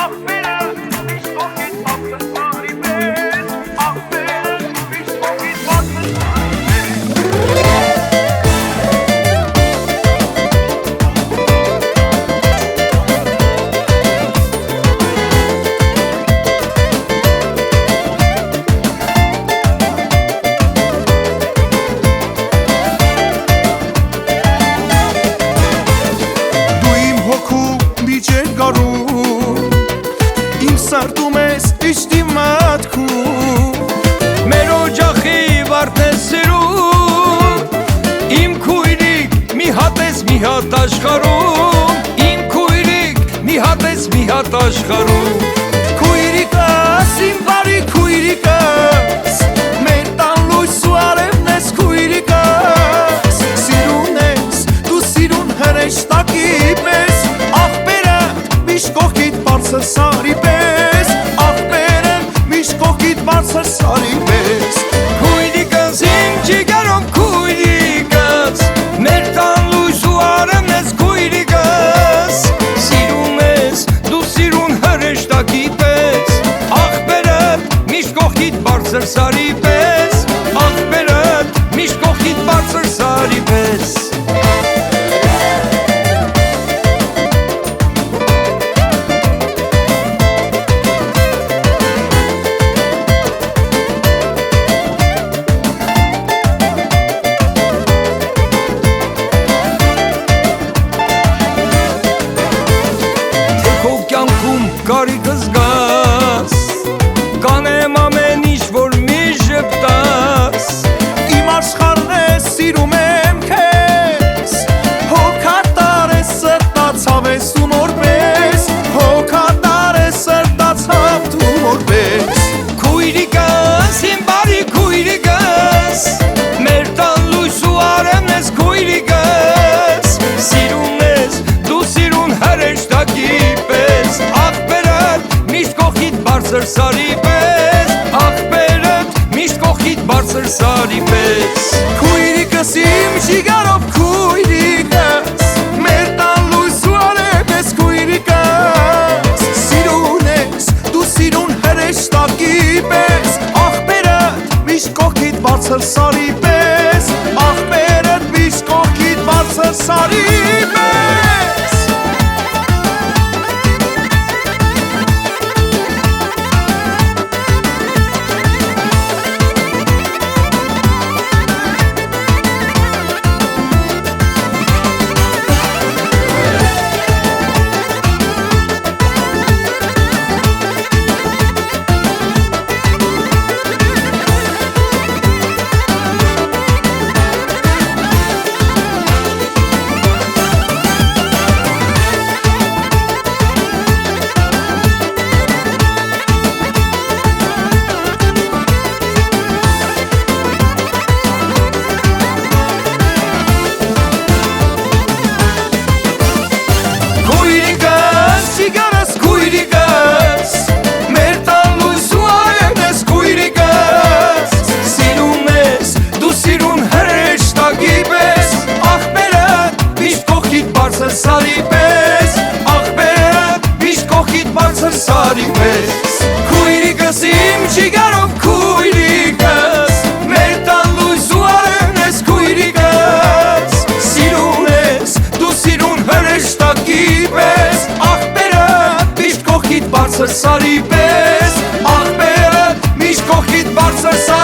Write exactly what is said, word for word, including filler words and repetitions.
Իմ սրտում ես իշտի մատքում Մեր օջախի վարդն է սիրում Իմ քույրիկ մի հատ ես մի հատ աշխարհում Իմ քույրիկ մի հատ ես մի հատ աշխարհում Քույրիկս, իմ բարի քույրիկս Մեր տան լույս ու արևն ես քույրիկս Սիրուն ես, դու սիրուն հրեշտակի պես Աղբերը միշտ կողքիդ բարձր սարի պես Աղբերը միշտ կողքիդ բարձր սարի պես Քույրիկս իմ ջիգարով քույրիկս Մեր տան լույս ու արևն ես քույրիկս Սիրուն ես, դու սիրուն հրեշտակի պես Աղբերը միշտ կողքիդ բարձր սարի պես Աղբերը միշտ կողքիդ բարձր սարի պես Կարիքս գաս Կանեմ ամեն ինչ որ մի ժպտաս Իմ աշխարհն է սիրում եմ քեզ Հոգատար է սրտացավ ես ու նորպես Հոգատար է սրտացավ դու նորպես Քույրիկս, իմ բարի քույրիկս Մեր տան լույս ու արևն ես քույրիկս Սիրուն ես, դու սիրուն հրեշտակի պես Միշտ կողքիդ բարձր սարի պես Աղբերդ միշտ կողքիդ բարձր սարի պես Քույրիկս իմ ջիգարով քույրիկս Մեր տան լույս ու արև ես քույրիկս Սիրուն ես, դու սիրուն հրեշտակի պես Աղբերդ միշտ կողքիդ բարձր սարի պես Աղբերդ միշտ կողքիդ բարձր սարի պես Սարի պես Աղբերդ միշտ կողքիդ բարձր սարի պես Քույրիկս իմ ջիգարով քույրիկս Մեր տան լույս ու արևն ես քույրիկս Սիրուն ես, դու սիրուն հրեշտակի պես Աղբերդ միշտ կողքիդ բարձր սարի պես Աղբերդ միշտ կողքիդ բարձր սարի